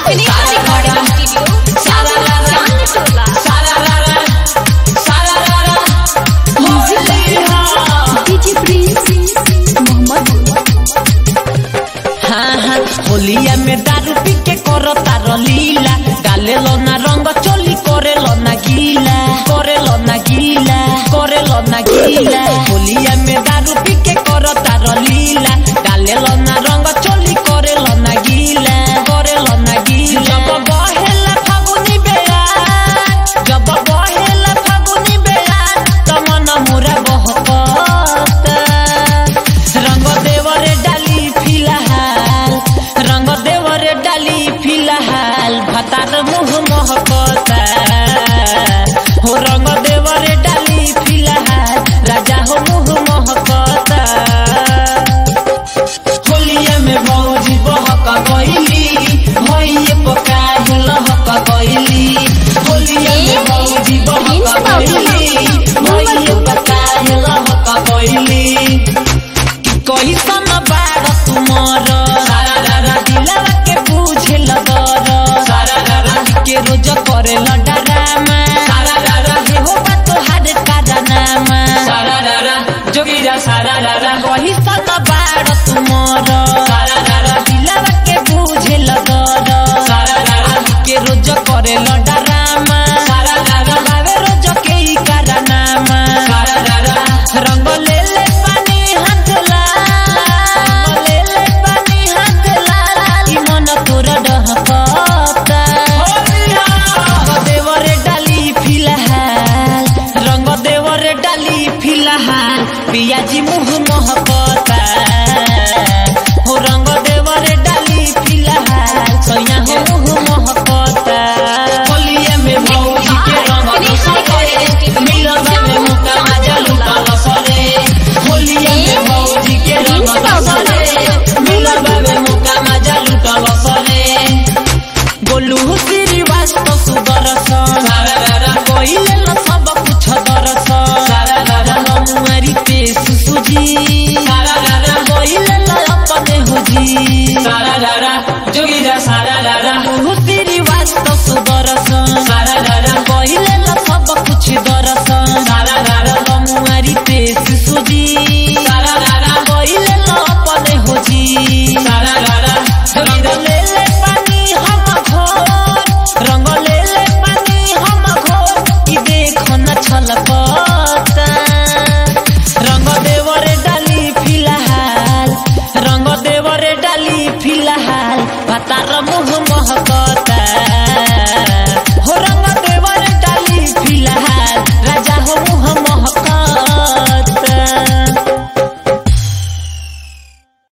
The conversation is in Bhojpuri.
होलिया में दारू पी के करो तारो लीला, डाले लो ना रंग चोली करे लो ना गीला, करे लो ना गीला, करे लो ना गीला। होलिया में दारू पी के करो तारो लीला, डाले लो ना रंग चोली करे लो ना गीला, करे लो ना गीला। जब बहेला फागुनी बेला, जब बहेला फागुनी बेला, तमन मुरा बहकता। रंग देवरे डाली फिलहाल, रंग देवरे डाली फिलहाल, भतार मुँह महकता। हो रंग देवरे डाली फिलहाल, राजा हो मुँह महकता। होलिया में भौजी बहक गइली, भइए पकाए लहक गइली। होलिया में भौजी बहक गइली, भइए पकाए लहक गइली। कैसन बाड़ तुमर दिलवा के बुझे लगर, के रोज करे लडरामा, हो बा तोहार कारनामा। जोगिरा कैसन बाड़ तुमर दिलवा के बुझे लगर, के रोज करे लडरामा, बाबे रोज के ही कारनामा। रंग ले ले पानी हाथ लाल, ले ले पानी हाथ लाल, मन तोरा डहकता। रंग देवरे डाली फिलहाल, रंग देवरे डाली फिलहाल, पियाजी मुँह महकता। हो रंग देवरे डाली फिलहाल, सैया हो मुँह महकता। होलिया में भौजी के रंग सरे, मिलवा में मुका मजा लुटल सरे। होलिया में भौजी के रंग सरे, मिलवा में मुका मजा लुटल सरे। गोलू श्रीवास्तव सुदर्शन, कइले न सब कुछ दर्शन। मुआरी पे सुसुजी, कइले न अपने हुजी। जोगिरा गोलू श्रीवास्तव सुदर्शन, कइले न सब कुछ दर्शन। मुआरी पे सुसुजी, कइले न अपने हुजी। रंग ले ले पानी हम घोर, रंग ले ले पानी हम घोर, कि देखो न छलकता। रंग देवरे डाली फिलहाल, रंग देवरे डाली फिलहाल, भतार मुँह महकता।